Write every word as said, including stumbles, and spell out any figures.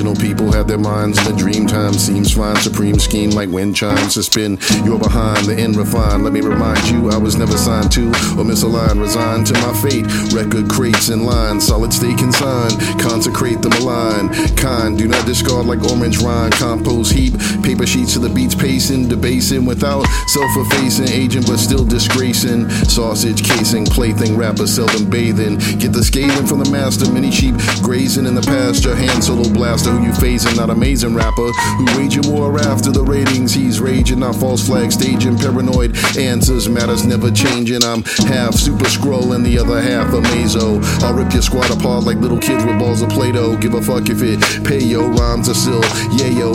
Rational people have their minds in the dream time. Seems fine, supreme scheme like wind chimes to spin. You're behind the end refined. Let me remind you, I was never signed to or misaligned. Resigned to my fate. Record crates in line. Solid stay consigned. Consecrate the malign. Kind, do not discard like orange rind. Compost heap. Paper sheets to the beats pacing. Debasing without self-effacing. Agent but still disgracing. Sausage casing. Plaything rapper seldom bathing. Get the scathing from the master. Many sheep grazing in the pasture. Hand solo blaster who you phasing. Not amazing rapper who waging war after the ratings. He's raging. Not false flag staging. Paranoid answers. Matters never changing. I'm half super scroll and the other half a mazo. I'll rip your squad apart like little kids with balls of Play-Doh. Give a fuck if it pay yo. Rhymes are still yayo.